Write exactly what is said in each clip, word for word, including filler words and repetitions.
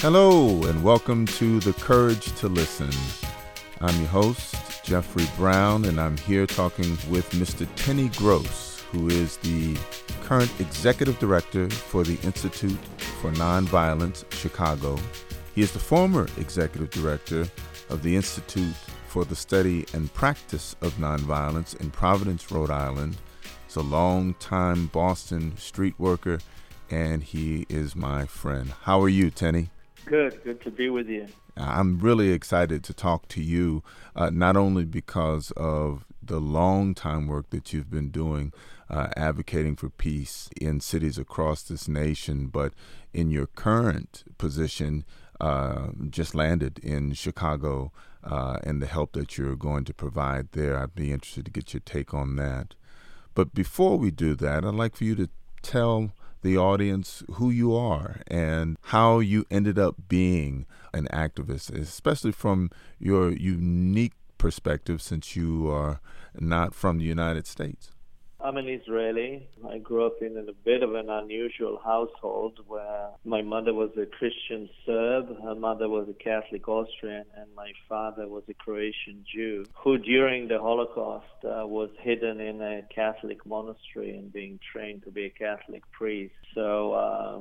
Hello, and welcome to The Courage to Listen. I'm your host, Jeffrey Brown, and I'm here talking with Mister Tenny Gross, who is the current Executive Director for the Institute for Nonviolence, Chicago. He is the former Executive Director of the Institute for the Study and Practice of Nonviolence in Providence, Rhode Island. He's a long-time Boston street worker, and he is my friend. How are you, Tenny? Good, good to be with you. I'm really excited to talk to you, uh, not only because of the long time work that you've been doing, uh, advocating for peace in cities across this nation, but in your current position, uh, just landed in Chicago, uh, and the help that you're going to provide there. I'd be interested to get your take on that. But before we do that, I'd like for you to tell the audience who you are and how you ended up being an activist, especially from your unique perspective since you are not from the United States. I'm an Israeli. I grew up in a bit of an unusual household where my mother was a Christian Serb, her mother was a Catholic Austrian, and my father was a Croatian Jew who during the Holocaust uh, was hidden in a Catholic monastery and being trained to be a Catholic priest. So uh,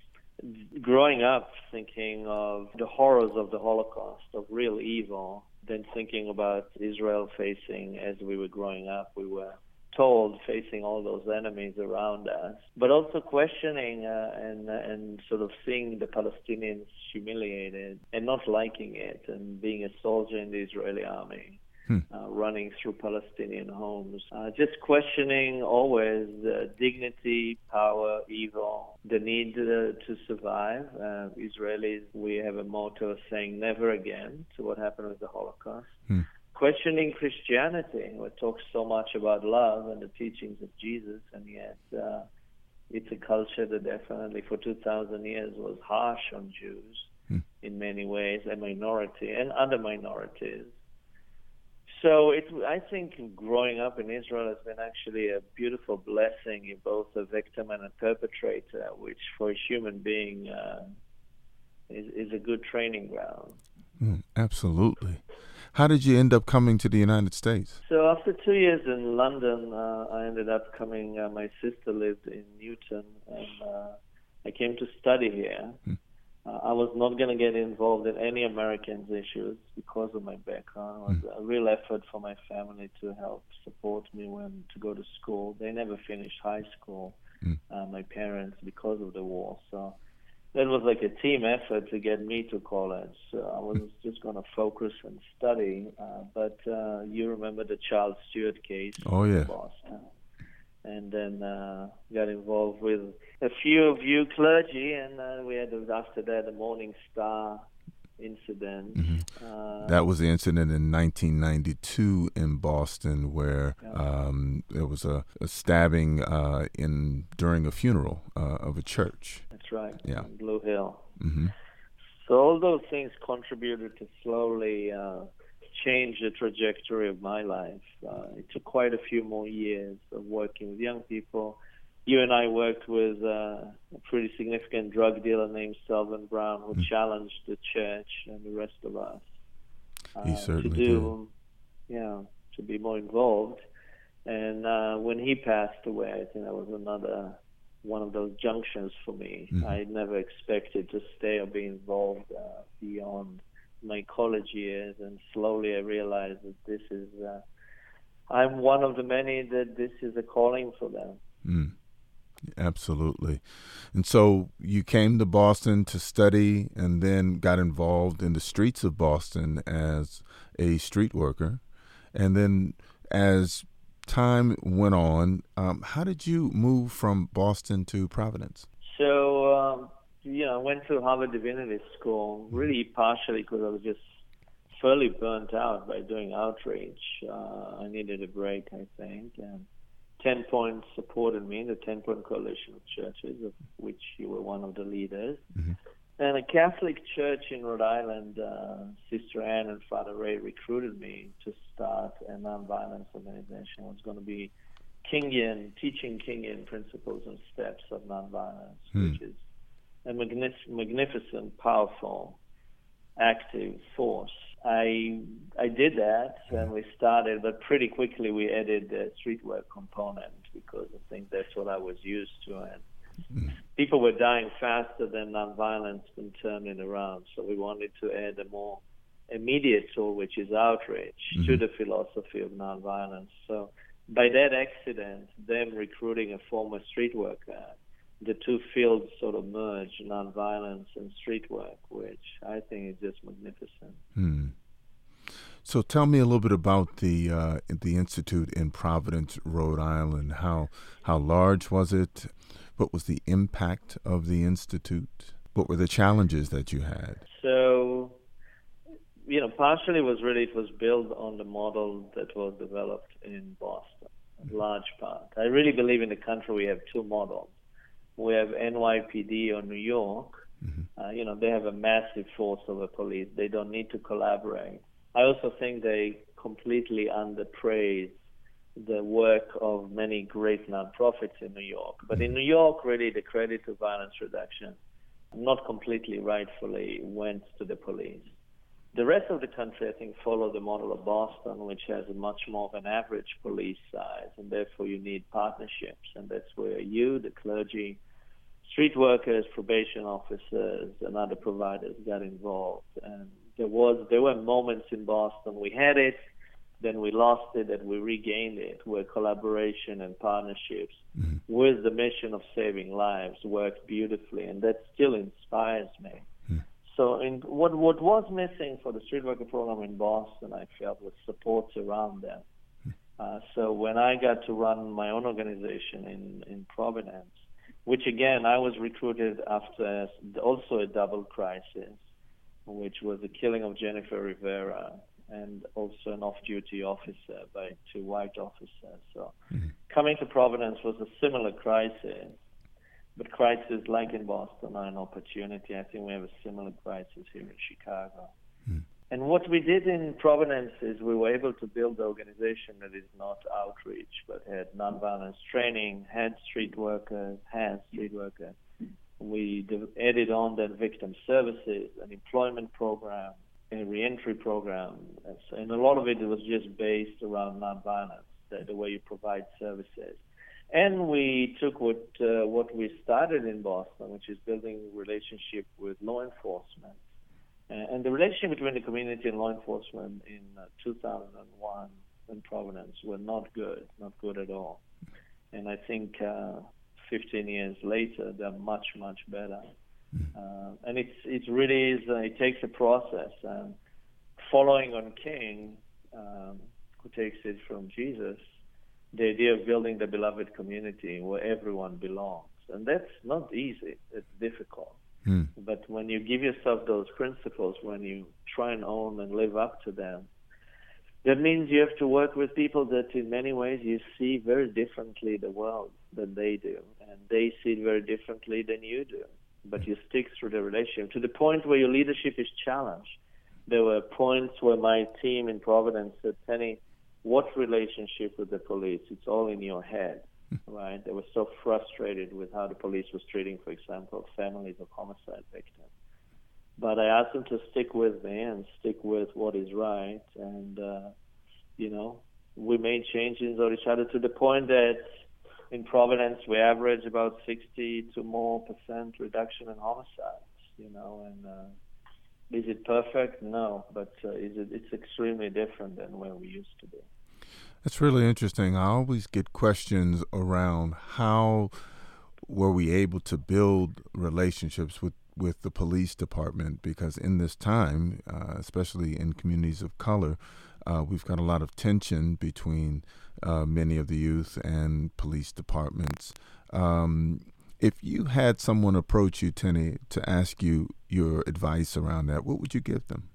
growing up thinking of the horrors of the Holocaust, of real evil, then thinking about Israel facing, as we were growing up, we were told, facing all those enemies around us, but also questioning uh, and and sort of seeing the Palestinians humiliated and not liking it, and being a soldier in the Israeli army, hmm. uh, running through Palestinian homes, uh, just questioning always the dignity, power, evil, the need uh, to survive. Uh, Israelis, we have a motto of saying never again to what happened with the Holocaust. Hmm. Questioning Christianity, we talk so much about love and the teachings of Jesus, and yet uh, it's a culture that definitely for two thousand years was harsh on Jews hmm. in many ways, a minority, and other minorities. So it, I think growing up in Israel has been actually a beautiful blessing. You're both a victim and a perpetrator, which for a human being uh, is, is a good training ground. Mm, absolutely. How did you end up coming to the United States? So after two years in London, uh, I ended up coming, uh, my sister lived in Newton, and uh, I came to study here. Hmm. Uh, I was not going to get involved in any Americans issues because of my background. It was hmm. a real effort for my family to help support me when to go to school. They never finished high school, hmm. uh, my parents, because of the war. So that was like a team effort to get me to college. So I was just going to focus and study. Uh, but uh, you remember the Charles Stewart case oh, yeah. in Boston. And then uh, got involved with a few of you clergy, and uh, we had, after that, the Morning Star incident. Mm-hmm. Uh, that was the incident in nineteen ninety-two in Boston where yeah. um, there was a, a stabbing uh, in during a funeral uh, of a church. That's right, yeah. in Blue Hill. Mm-hmm. So all those things contributed to slowly uh, change the trajectory of my life. Uh, it took quite a few more years of working with young people. You and I worked with uh, a pretty significant drug dealer named Selvin Brown, who mm. challenged the church and the rest of us uh, he certainly to do, did. yeah, to be more involved. And uh, when he passed away, I think that was another one of those junctions for me. Mm-hmm. I never expected to stay or be involved uh, beyond my college years, and slowly I realized that this is, uh, I'm one of the many that this is a calling for them. Mm. Absolutely. And so you came to Boston to study and then got involved in the streets of Boston as a street worker. And then as time went on, um, how did you move from Boston to Providence? So, um, you know, I went to Harvard Divinity School, really partially because I was just fairly burnt out by doing outreach. Uh, I needed a break, I think, and Ten Point supported me, the Ten Point Coalition of Churches, of which you were one of the leaders. Mm-hmm. And a Catholic church in Rhode Island, uh, Sister Anne and Father Ray recruited me to start a nonviolence organization. It was going to be Kingian, teaching Kingian principles and steps of nonviolence, mm. which is a magnif- magnificent, powerful, active force. I I did that, and we started, but pretty quickly we added the street work component because I think that's what I was used to, and people were dying faster than nonviolence can turn it around. So we wanted to add a more immediate tool, which is outreach, mm-hmm. to the philosophy of nonviolence. So by that accident, them recruiting a former street worker, the two fields sort of merged, nonviolence and street work, which I think is just magnificent. Hmm. So tell me a little bit about the uh, the Institute in Providence, Rhode Island. How how large was it? What was the impact of the Institute? What were the challenges that you had? So, you know, partially was really, it was built on the model that was developed in Boston, in large part. I really believe in the country we have two models. We have N Y P D or New York. Mm-hmm. Uh, you know, they have a massive force of the police. They don't need to collaborate. I also think they completely underpraise the work of many great nonprofits in New York. But in New York, really, the credit to violence reduction, not completely rightfully, went to the police. The rest of the country, I think, followed the model of Boston, which has a much more of an average police size, and therefore you need partnerships. And that's where you, the clergy, street workers, probation officers, and other providers got involved. And there was there were moments in Boston we had it, then we lost it, and we regained it, where collaboration and partnerships mm-hmm. with the mission of saving lives worked beautifully, and that still inspires me. Mm-hmm. So in, what what was missing for the street worker program in Boston, I felt, was support around them. Mm-hmm. Uh, so when I got to run my own organization in, in Providence, which again, I was recruited after also a double crisis, which was the killing of Jennifer Rivera and also an off-duty officer by two white officers. So mm-hmm. coming to Providence was a similar crisis, but crises like in Boston are an opportunity. I think we have a similar crisis here in Chicago. Mm-hmm. And what we did in Providence is we were able to build an organization that is not outreach, but had nonviolence training, had street workers, has street workers. We added on then victim services, an employment program, a reentry program, and a lot of it was just based around nonviolence, the, the way you provide services. And we took what uh, what we started in Boston, which is building relationship with law enforcement. Uh, and the relationship between the community and law enforcement in uh, two thousand one in Providence were not good, not good at all. And I think uh, fifteen years later, they're much, much better. Uh, and it's it really is, uh, it takes a process. And following on King, um, who takes it from Jesus, the idea of building the beloved community where everyone belongs. And that's not easy. It's difficult. Mm. But when you give yourself those principles, when you try and own and live up to them, that means you have to work with people that in many ways you see very differently the world than they do. And they see it very differently than you do. But you stick through the relationship to the point where your leadership is challenged. There were points where my team in Providence said, Penny, what relationship with the police? It's all in your head, right? They were so frustrated with how the police was treating, for example, families of homicide victims. But I asked them to stick with me and stick with what is right. And, uh, you know, we made changes on each other to the point that in Providence, we average about sixty to more percent reduction in homicides, you know, and uh, is it perfect? No, but uh, is it, it's extremely different than where we used to be. That's really interesting. I always get questions around how were we able to build relationships with, with the police department, because in this time, uh, especially in communities of color, uh, we've got a lot of tension between uh, many of the youth and police departments. Um, if you had someone approach you, Penny, to ask you your advice around that, what would you give them?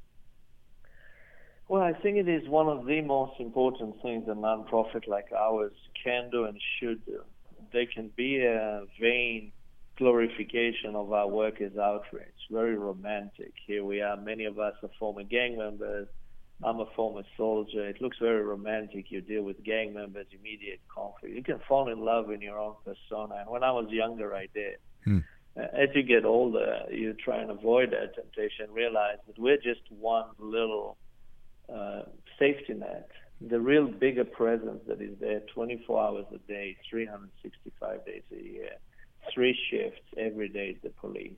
Well, I think it is one of the most important things a nonprofit like ours can do and should do. There can be a vain glorification of our work as outreach, very romantic. Here we are, many of us are former gang members. I'm a former soldier. It looks very romantic. You deal with gang members, immediate conflict. You can fall in love in your own persona. And when I was younger, I did. Hmm. Uh, as you get older, you try and avoid that temptation, realize that we're just one little uh, safety net. The real bigger presence that is there twenty-four hours a day, three hundred sixty-five days a year, three shifts every day is the police.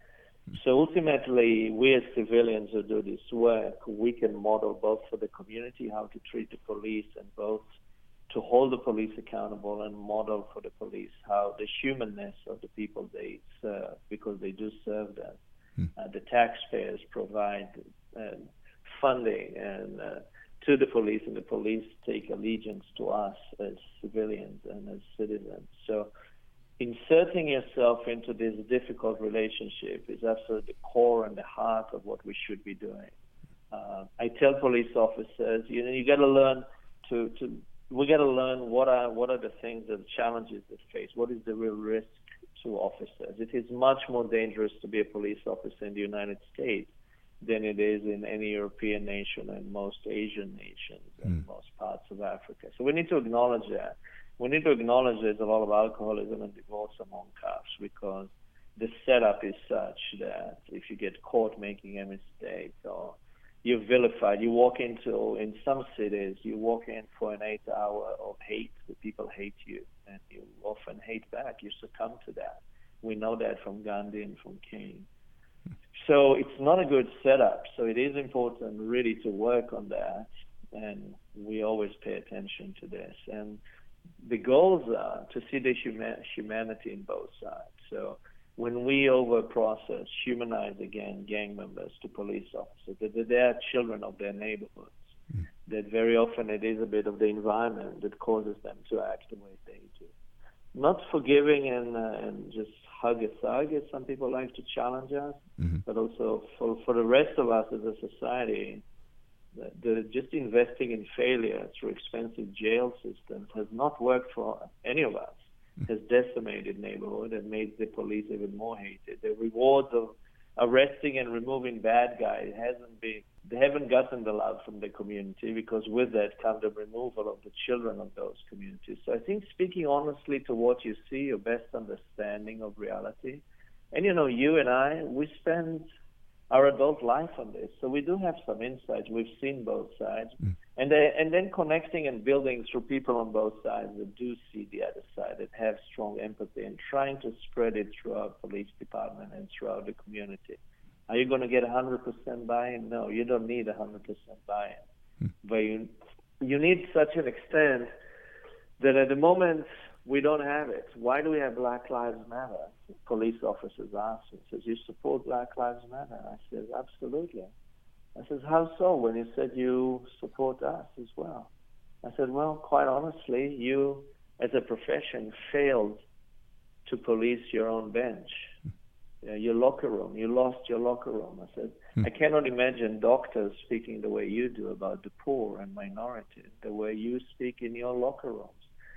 So ultimately, we as civilians who do this work, we can model both for the community how to treat the police and both to hold the police accountable and model for the police how the humanness of the people they serve, because they do serve them. Mm. Uh, the taxpayers provide uh, funding and uh, to the police, and the police take allegiance to us as civilians and as citizens. So inserting yourself into this difficult relationship is absolutely the core and the heart of what we should be doing. Uh, I tell police officers, you know, you got to learn to, to we got to learn what are what are the things, the challenges they face. What is the real risk to officers? It is much more dangerous to be a police officer in the United States than it is in any European nation and most Asian nations and mm. most parts of Africa. So we need to acknowledge that. We need to acknowledge there's a lot of alcoholism and divorce among cops because the setup is such that if you get caught making a mistake or you're vilified, you walk into, in some cities, you walk in for an eight hour of hate. The people hate you and you often hate back. You succumb to that. We know that from Gandhi and from King. So it's not a good setup. So it is important really to work on that, and we always pay attention to this. And the goals are to see the huma- humanity in both sides. So when we over-process, humanize again gang members to police officers, that they are children of their neighborhoods, mm. that very often it is a bit of the environment that causes them to act the way they do. Not forgiving and uh, and just hug a thug, as some people like to challenge us, mm-hmm. but also for, for the rest of us as a society, the, the, just investing in failure through expensive jail systems has not worked for any of us. It has decimated neighborhood and made the police even more hated. The rewards of arresting and removing bad guys hasn't been, they haven't gotten the love from the community, because with that comes the removal of the children of those communities. So I think speaking honestly to what you see, your best understanding of reality, and you know, you and I, we spend our adult life on this, so we do have some insights. We've seen both sides, mm. and they, and then connecting and building through people on both sides that do see the other side, that have strong empathy, and trying to spread it throughout police department and throughout the community. Are you going to get one hundred percent buy-in? No, you don't need one hundred percent buy-in, mm. but you you need such an extent that at the moment we don't have it. Why do we have Black Lives Matter? Police officers asked me, says, you support Black Lives Matter? I said, absolutely. I said, how so, when you said you support us as well? I said, well, quite honestly, you as a profession failed to police your own bench, uh, your locker room. You lost your locker room. I said, hmm. I cannot imagine doctors speaking the way you do about the poor and minorities, the way you speak in your locker rooms.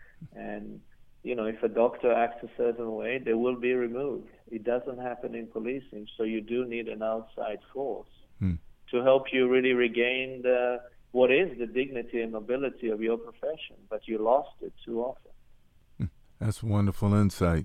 And you know, if a doctor acts a certain way, they will be removed. It doesn't happen in policing, so you do need an outside force hmm. to help you really regain the, what is the dignity and nobility of your profession, but you lost it too often. That's wonderful insight.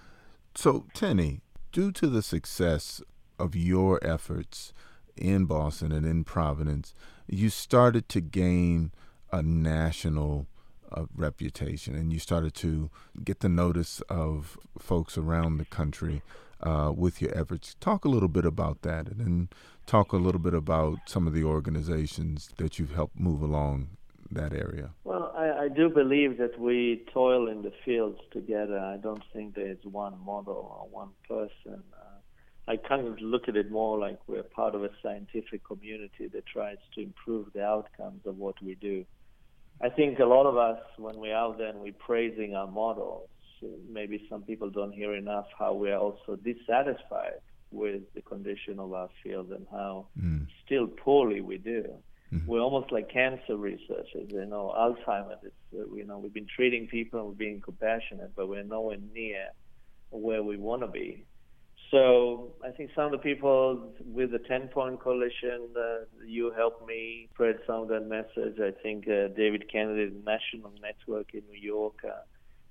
So, Tenny, due to the success of your efforts in Boston and in Providence, you started to gain a national Uh, reputation, and you started to get the notice of folks around the country uh, with your efforts. Talk a little bit about that, and then talk a little bit about some of the organizations that you've helped move along that area. Well, I, I do believe that we toil in the fields together. I don't think there's one model or one person. Uh, I kind of look at it more like we're part of a scientific community that tries to improve the outcomes of what we do. I think a lot of us, when we're out there and we're praising our models, maybe some people don't hear enough how we're also dissatisfied with the condition of our field and how mm. still poorly we do. Mm-hmm. We're almost like cancer researchers. You know, Alzheimer's, it's, uh, you know, we've been treating people, we're being compassionate, but we're nowhere near where we want to be. So I think some of the people with the ten-point coalition, uh, you helped me spread some of that message. I think uh, David Kennedy, the National Network in New York, uh, has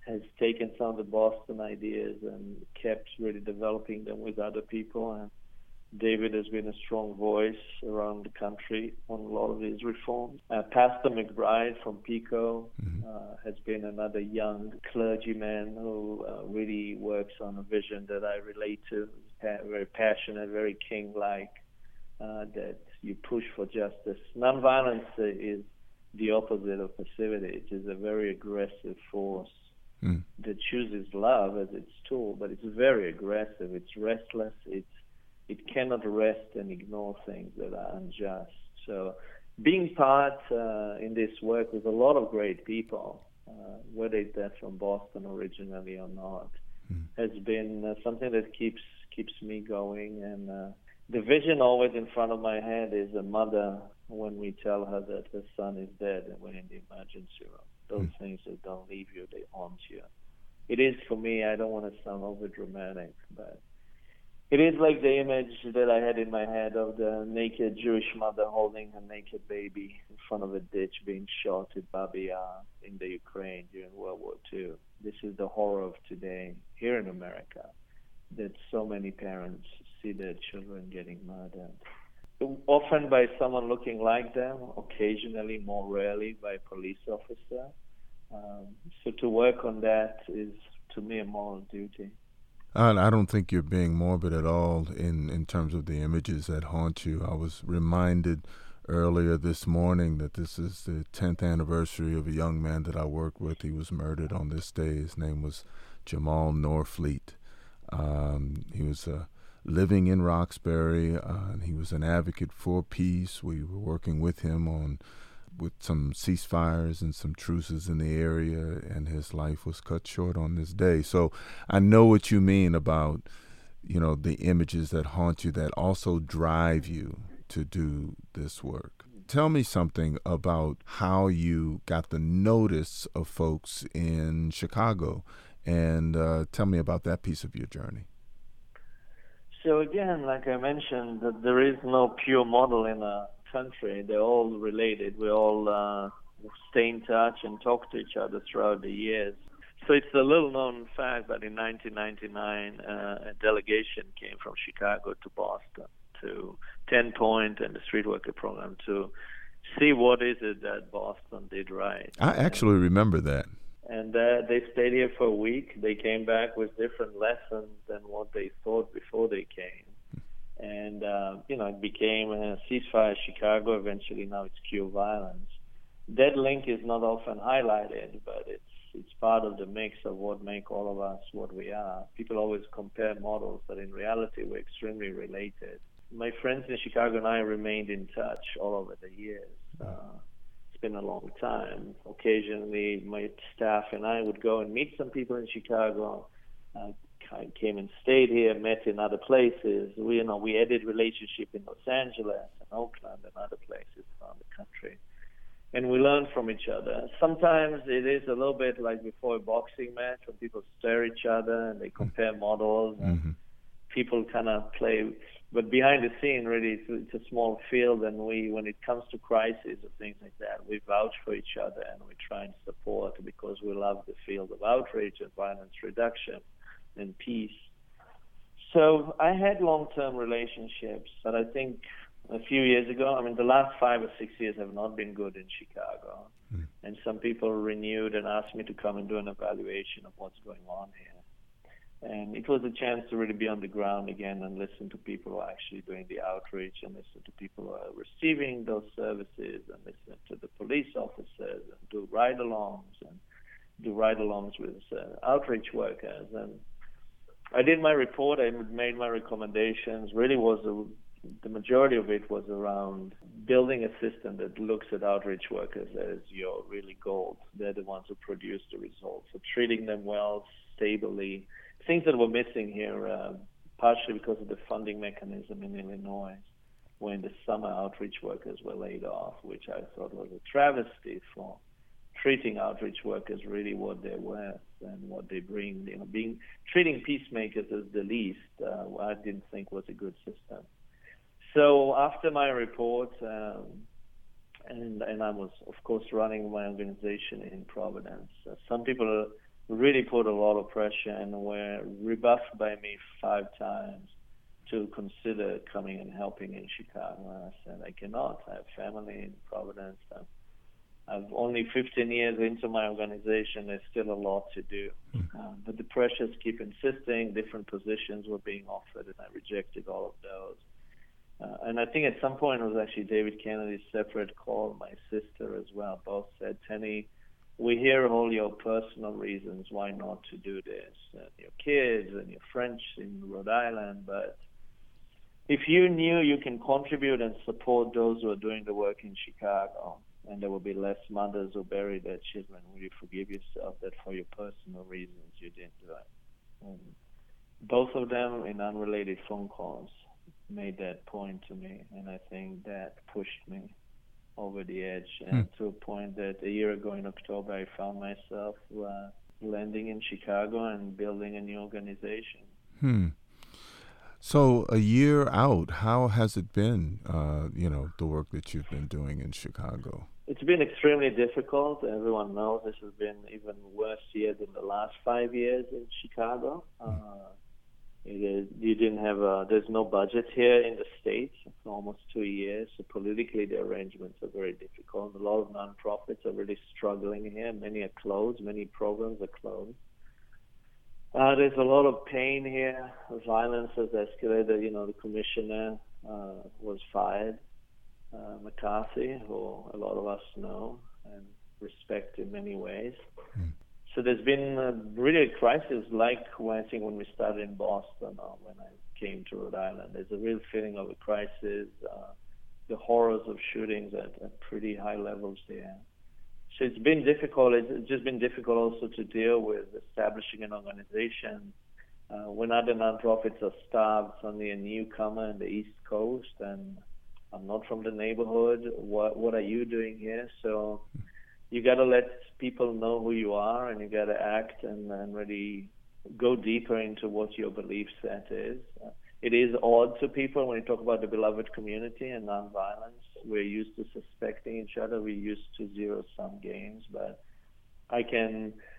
taken some of the Boston ideas and kept really developing them with other people. And David has been a strong voice around the country on a lot of these reforms. Uh, Pastor McBride from Pico mm-hmm. uh, has been another young clergyman who uh, really works on a vision that I relate to. He's very passionate, very king-like, uh, that you push for justice. Nonviolence is the opposite of passivity. It is a very aggressive force mm. that chooses love as its tool, but it's very aggressive. It's restless. It's It cannot rest and ignore things that are unjust. So being part uh, in this work with a lot of great people, uh, whether they're from Boston originally or not, mm. has been uh, something that keeps keeps me going. And uh, the vision always in front of my head is a mother when we tell her that her son is dead and we're in the emergency room. Those mm. things that don't leave you, they haunt you. It is for me, I don't want to sound over dramatic, but it is like the image that I had in my head of the naked Jewish mother holding her naked baby in front of a ditch being shot at Babi Yar in the Ukraine during World War Two. This is the horror of today here in America, that so many parents see their children getting murdered. Often by someone looking like them, occasionally, more rarely, by a police officer. Um, so to work on that is, to me, a moral duty. I don't think you're being morbid at all in, in terms of the images that haunt you. I was reminded earlier this morning that this is the tenth anniversary of a young man that I worked with. He was murdered on this day. His name was Jamal Norfleet. Um, he was uh, living in Roxbury, uh, and he was an advocate for peace. We were working with him on with some ceasefires and some truces in the area, and his life was cut short on this day. So I know what you mean about, you know, the images that haunt you that also drive you to do this work. Tell me something about how you got the notice of folks in Chicago, and uh, tell me about that piece of your journey. So again, like I mentioned, that there is no pure model in a country. They're all related. We all uh, stay in touch and talk to each other throughout the years. So it's a little known fact that in nineteen ninety-nine, uh, a delegation came from Chicago to Boston to Ten Point and the Street Worker Program to see what is it that Boston did right. I actually and, remember that. And uh, they stayed here for a week. They came back with different lessons than what they thought before they came. And, uh, you know, it became a ceasefire Chicago. Eventually now it's cure violence. That link is not often highlighted, but it's it's part of the mix of what make all of us what we are. People always compare models, but in reality we're extremely related. My friends in Chicago and I remained in touch all over the years. Uh, it's been a long time. Occasionally my staff and I would go and meet some people in Chicago. Uh, I came and stayed here, met in other places. We, you know, we added relationship in Los Angeles and Oakland and other places around the country. And we learn from each other. Sometimes it is a little bit like before a boxing match when people stare at each other and they compare models and mm-hmm. people kind of play. But behind the scene, really, it's, it's a small field, and we, when it comes to crises or things like that, we vouch for each other and we try and support because we love the field of outreach and violence reduction and peace. So I had long-term relationships, but I think a few years ago, I mean, the last five or six years have not been good in Chicago. Mm. And some people renewed and asked me to come and do an evaluation of what's going on here. And it was a chance to really be on the ground again and listen to people who are actually doing the outreach and listen to people who are receiving those services and listen to the police officers and do ride-alongs and do ride-alongs with uh, outreach workers. And I did my report, I made my recommendations. Really was a, the majority of it was around building a system that looks at outreach workers as your really gold. They're the ones who produce the results. So treating them well, stably, things that were missing here, uh, partially because of the funding mechanism in Illinois, when the summer outreach workers were laid off, which I thought was a travesty for treating outreach workers really what they're worth and what they bring. You know, being treating peacemakers as the least, uh, I didn't think was a good system. So after my report, um, and and I was of course running my organization in Providence. Uh, some people really put a lot of pressure and were rebuffed by me five times to consider coming and helping in Chicago. And I said, I cannot. I have family in Providence. I'm, I've only fifteen years into my organization. There's still a lot to do. Mm-hmm. Um, but the pressures keep insisting. Different positions were being offered, and I rejected all of those. Uh, and I think at some point it was actually David Kennedy's separate call, my sister as well. Both said, Tenny, we hear all your personal reasons why not to do this, and your kids and your friends in Rhode Island, but if you knew you can contribute and support those who are doing the work in Chicago, and there will be less mothers who bury their children, will you forgive yourself that for your personal reasons you didn't do it? And both of them, in unrelated phone calls, made that point to me, and I think that pushed me over the edge, and hmm. to a point that a year ago in October I found myself uh, landing in Chicago and building a new organization. Hmm. So a year out, how has it been, uh, you know, the work that you've been doing in Chicago? It's been extremely difficult. Everyone knows this has been even worse year than the last five years in Chicago. Hmm. Uh, It is, you didn't have a, there's no budget here in the States for almost two years. So politically, the arrangements are very difficult. A lot of nonprofits are really struggling here. Many are closed. Many programs are closed. Uh, there's a lot of pain here. Violence has escalated. You know, the commissioner uh, was fired, uh, McCarthy, who a lot of us know and respect in many ways. Mm. So there's been a, really a crisis, like when I think when we started in Boston or when I came to Rhode Island. There's a real feeling of a crisis, uh, the horrors of shootings at, at pretty high levels there. So it's been difficult. It's just been difficult also to deal with establishing an organization. Uh, when other nonprofits are starved, suddenly a newcomer in the East Coast, and I'm not from the neighborhood. What, what are you doing here? So you got to let people know who you are, and you got to act and, and really go deeper into what your belief set is. Uh, it is odd to people when you talk about the beloved community and nonviolence. We're used to suspecting each other. We're used to zero-sum games. But I can,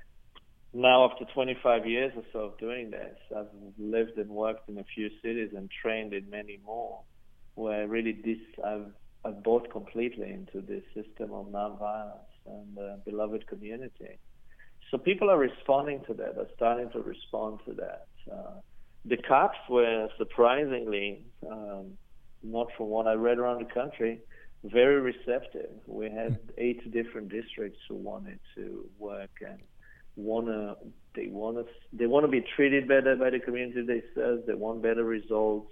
now after twenty-five years or so of doing this, I've lived and worked in a few cities and trained in many more, where really this, I've, I've bought completely into this system of nonviolence and uh, beloved community. So people are responding to that, are starting to respond to that. Uh, the cops were surprisingly, um, not from what I read around the country, very receptive. We had eight different districts who wanted to work and wanna they wanna they want to be treated better by the community. They said they want better results.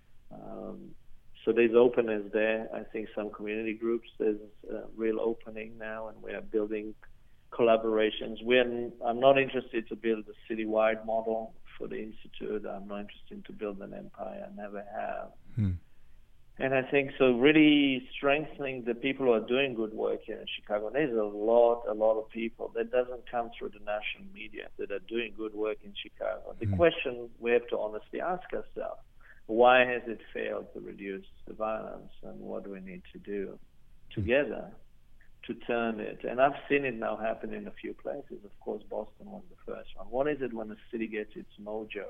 Um, So there's openness there. I think some community groups, there's a real opening now, and we are building collaborations. We're, I'm not interested to build a citywide model for the Institute. I'm not interested to build an empire. I never have. Hmm. And I think so really strengthening the people who are doing good work here in Chicago. There's a lot, a lot of people that doesn't come through the national media that are doing good work in Chicago. The hmm. question we have to honestly ask ourselves, why has it failed to reduce the violence, and what do we need to do together to turn it? And I've seen it now happen in a few places. Of course, Boston was the first one. What is it when a city gets its mojo?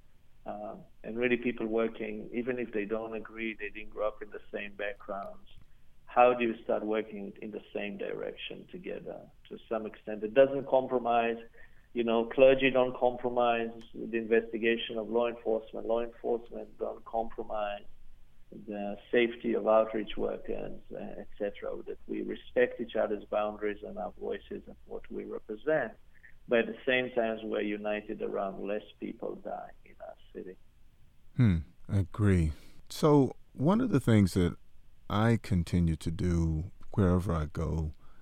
Um, and really people working, even if they don't agree, they didn't grow up in the same backgrounds. How do you start working in the same direction together to some extent? It doesn't compromise. You know, clergy don't compromise the investigation of law enforcement. Law enforcement don't compromise the safety of outreach workers, uh, et cetera. That we respect each other's boundaries and our voices and what we represent. But at the same time, we're united around less people die in our city. Hmm, I agree. So one of the things that I continue to do wherever I go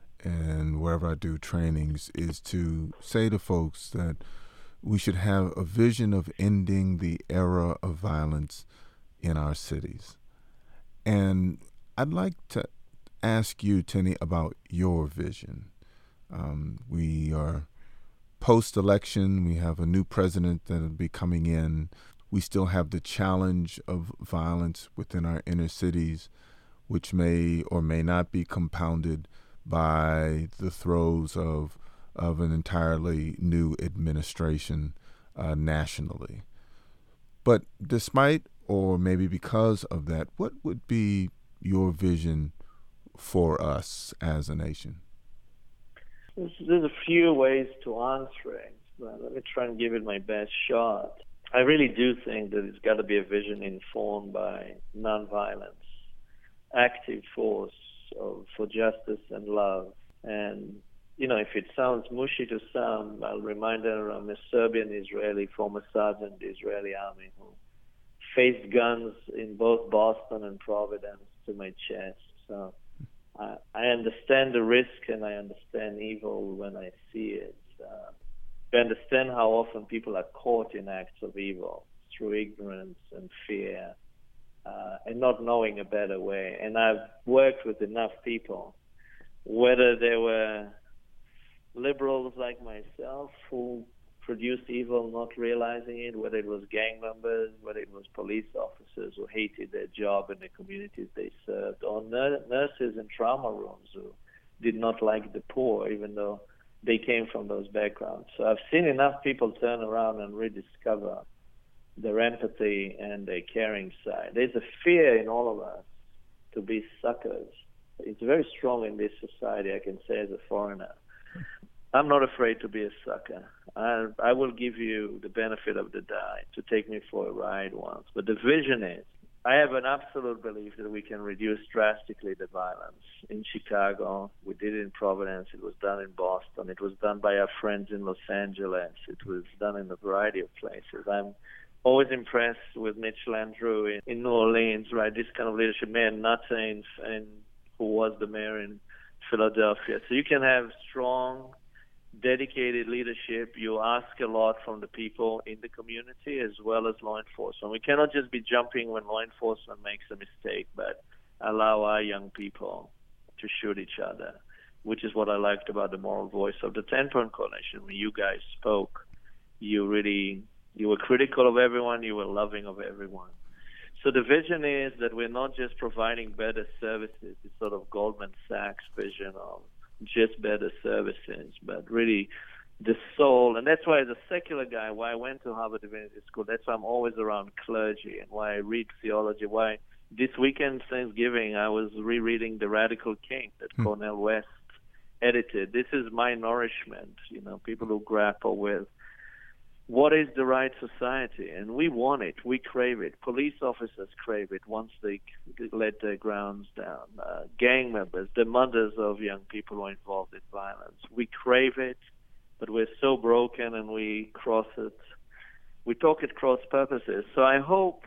and wherever I do trainings is to say to folks that we should have a vision of ending the era of violence in our cities. And I'd like to ask you, Tenny, about your vision. Um, we are post-election. We have a new president that will be coming in. We still have the challenge of violence within our inner cities, which may or may not be compounded by the throes of of an entirely new administration uh, nationally. But despite, or maybe because of that, what would be your vision for us as a nation? There's, there's a few ways to answer it, but let me try and give it my best shot. I really do think that it's got to be a vision informed by nonviolence, active force of, for justice and love. And, you know, if it sounds mushy to some, I'll remind them I'm a Serbian Israeli, former sergeant in the Israeli army, who faced guns in both Boston and Providence to my chest. So I, I understand the risk and I understand evil when I see it. Uh, I understand how often people are caught in acts of evil through ignorance and fear uh, and not knowing a better way. And I've worked with enough people, whether they were liberals like myself who produced evil not realizing it, whether it was gang members, whether it was police officers who hated their job and the communities they served, or nur- nurses in trauma rooms who did not like the poor, even though they came from those backgrounds. So I've seen enough people turn around and rediscover their empathy and their caring side. There's a fear in all of us to be suckers. It's very strong in this society, I can say, as a foreigner. I'm not afraid to be a sucker. I, I will give you the benefit of the doubt to take me for a ride once. But the vision is, I have an absolute belief that we can reduce drastically the violence. In Chicago, we did it in Providence, it was done in Boston, it was done by our friends in Los Angeles, it was done in a variety of places. I'm always impressed with Mitch Landrieu in, in New Orleans, right? This kind of leadership, Mayor Nutter, and, and who was the mayor in Philadelphia. So you can have strong, dedicated leadership. You ask a lot from the people in the community as well as law enforcement. We cannot just be jumping when law enforcement makes a mistake, but allow our young people to shoot each other, which is what I liked about the moral voice of the ten-Point Coalition. When you guys spoke, you really, you were critical of everyone, you were loving of everyone. So the vision is that we're not just providing better services, it's sort of Goldman Sachs vision of just better services, but really the soul. And that's why as a secular guy, why I went to Harvard Divinity School, that's why I'm always around clergy and why I read theology, why this weekend, Thanksgiving, I was rereading The Radical King that hmm. Cornel West edited. This is my nourishment, you know, people who grapple with what is the right society, and we want it, we crave it. Police officers crave it once they let their grounds down. Uh, gang members, the mothers of young people who are involved in violence, we crave it, but we're so broken and we cross it. We talk at cross purposes. So I hope,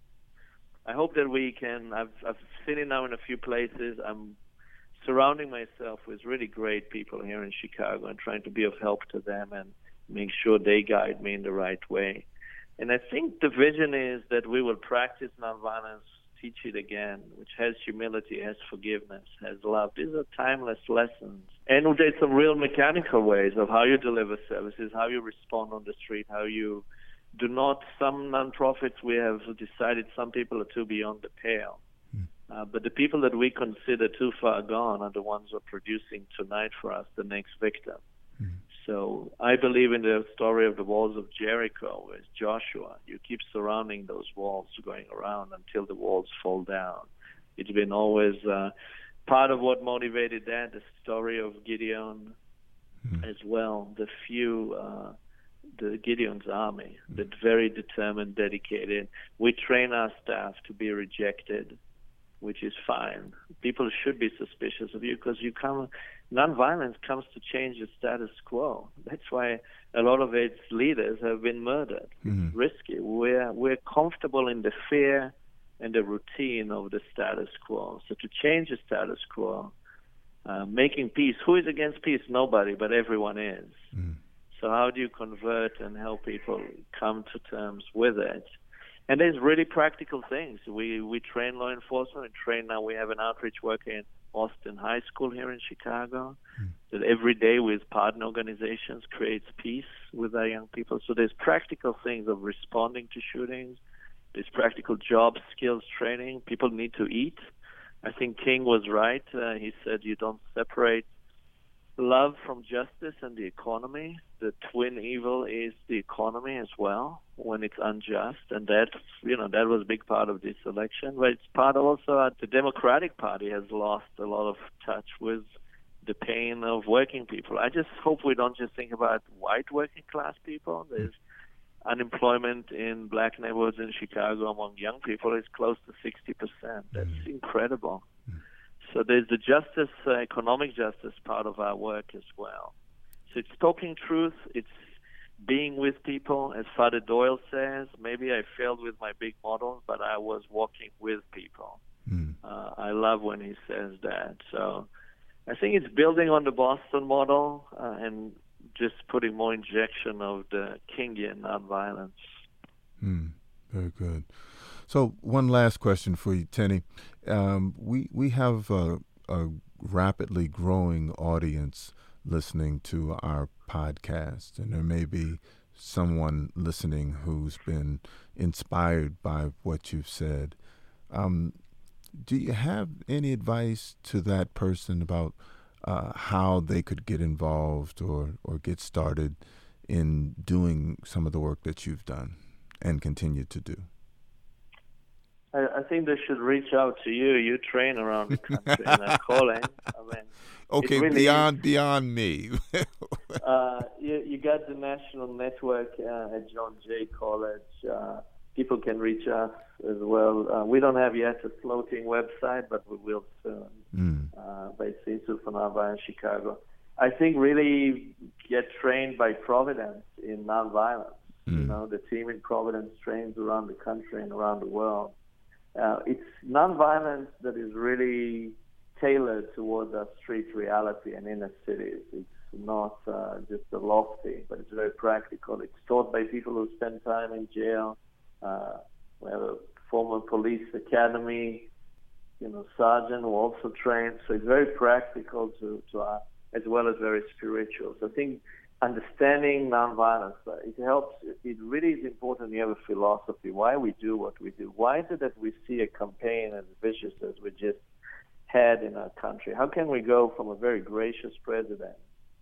I hope that we can. I've, I've seen it now in a few places. I'm surrounding myself with really great people here in Chicago and trying to be of help to them and make sure they guide me in the right way. And I think the vision is that we will practice nonviolence, teach it again, which has humility, has forgiveness, has love. These are timeless lessons. And there's some real mechanical ways of how you deliver services, how you respond on the street, how you do not, some nonprofits we have decided some people are too beyond the pale. Mm. Uh, but the people that we consider too far gone are the ones who are producing tonight for us the next victim. Mm. So I believe in the story of the walls of Jericho with Joshua. You keep surrounding those walls going around until the walls fall down. It's been always uh, part of what motivated that, the story of Gideon mm-hmm. as well, the few, uh, the Gideon's army, mm-hmm. that's very determined, dedicated. We train our staff to be rejected, which is fine. People should be suspicious of you because you come... Nonviolence comes to change the status quo. That's why a lot of its leaders have been murdered. Mm-hmm. It's risky. We're, we're comfortable in the fear and the routine of the status quo. So to change the status quo, uh, making peace. Who is against peace? Nobody, but everyone is. Mm-hmm. So how do you convert and help people come to terms with it? And there's really practical things. We we train law enforcement. We train now. We have an outreach worker in Austin High School here in Chicago mm. that every day with partner organizations creates peace with our young people. So there's practical things of responding to shootings. There's practical job skills training. People need to eat. I think King was right. Uh, he said you don't separate love from justice and the economy. The twin evil is the economy as well when it's unjust, and that you know that was a big part of this election. But it's part also uh, the Democratic Party has lost a lot of touch with the pain of working people. I just hope we don't just think about white working class people. There's unemployment in black neighborhoods in Chicago among young people is close to sixty percent. That's mm. incredible. Mm. So there's the justice, uh, economic justice part of our work as well. So it's talking truth. It's being with people. As Father Doyle says, maybe I failed with my big models, but I was walking with people. Mm. Uh, I love when he says that. So I think it's building on the Boston model uh, and just putting more injection of the Kingian nonviolence. Mm, very good. So one last question for you, Tenny. Um, we we have a, a rapidly growing audience listening to our podcast, and there may be someone listening who's been inspired by what you've said. Um, do you have any advice to that person about uh, how they could get involved or, or get started in doing some of the work that you've done and continue to do? I, I think they should reach out to you. You train around the country in that calling. I mean, okay, really beyond is, beyond me. uh, you, you got the national network uh, at John Jay College. Uh, people can reach us as well. Uh, we don't have yet a floating website, but we will soon. Mm. Uh, by Institute for Nonviolence in Chicago. I think really get trained by Providence in nonviolence. Mm. You know, the team in Providence trains around the country and around the world. Uh, it's nonviolence that is really tailored towards our street reality and inner cities. It's not uh, just a lofty, but it's very practical. It's taught by people who spend time in jail. Uh, we have a former police academy, you know, sergeant who also trains. So it's very practical to, to uh, as well as very spiritual. So I think understanding nonviolence, uh, it helps. It really is important you have a philosophy, why we do what we do. Why is it that we see a campaign as vicious as we just had in our country? How can we go from a very gracious president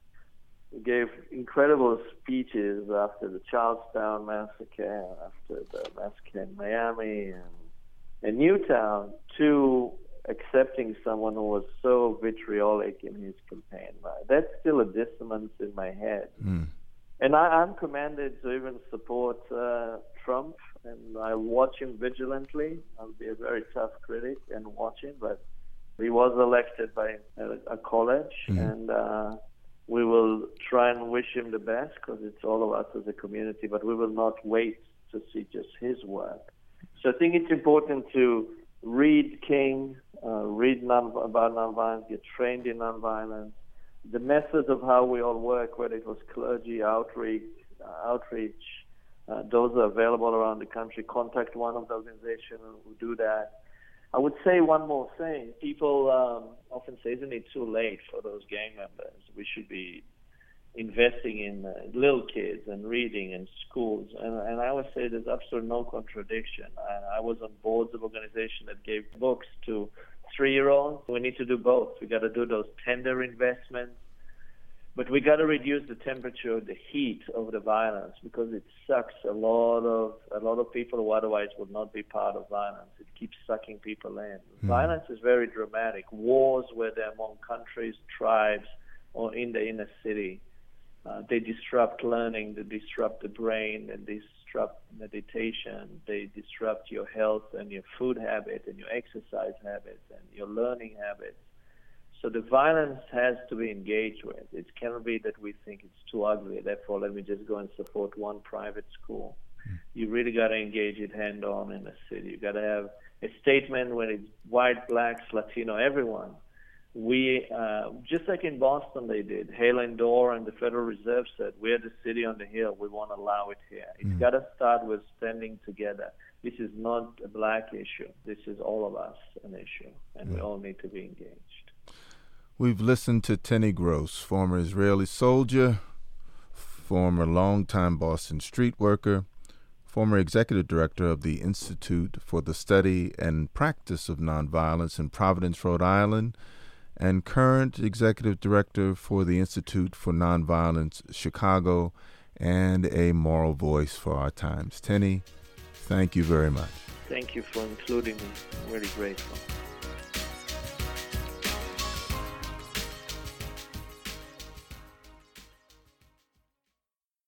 who gave incredible speeches after the Charlestown massacre, after the massacre in Miami and in Newtown, to accepting someone who was so vitriolic in his campaign? That's still a dissonance in my head. Mm. And I, I'm commanded to even support uh, Trump, and I watch him vigilantly. I'll be a very tough critic and watch him, but he was elected by a, a college, mm. and uh, we will try and wish him the best because it's all of us as a community, but we will not wait to see just his work. So I think it's important to read King, uh, read non- about nonviolence, get trained in nonviolence. The methods of how we all work, whether it was clergy, outreach, uh, outreach, uh, those are available around the country. Contact one of the organizations who do that. I would say one more thing. People um, often say, isn't it too late for those gang members? We should be investing in uh, little kids and reading in schools. And, and I would say there's absolutely no contradiction. I, I was on boards of organizations that gave books to three-year-olds. We need to do both. We got to do those tender investments, but we got to reduce the temperature, the heat of the violence, because it sucks a lot of a lot of people who otherwise would not be part of violence. It keeps sucking people in. Mm. Violence is very dramatic. Wars, where they're among countries, tribes, or in the inner city, Uh, they disrupt learning, they disrupt the brain, and disrupt meditation, they disrupt your health and your food habit and your exercise habits and your learning habits. So the violence has to be engaged with. It cannot be that we think it's too ugly, therefore let me just go and support one private school. Mm. You really got to engage it hand-on in the city. You got to have a statement when it's white, blacks, Latino, everyone. We, uh, just like in Boston they did, Hale and Dorr and the Federal Reserve said, we're the city on the hill, we want to allow it here. It's mm. got to start with standing together. This is not a black issue. This is all of us an issue, and mm. we all need to be engaged. We've listened to Tenny Gross, former Israeli soldier, former longtime Boston street worker, former executive director of the Institute for the Study and Practice of Nonviolence in Providence, Rhode Island, and current Executive Director for the Institute for Nonviolence Chicago, and a moral voice for our times. Tenny, thank you very much. Thank you for including me. I'm really grateful.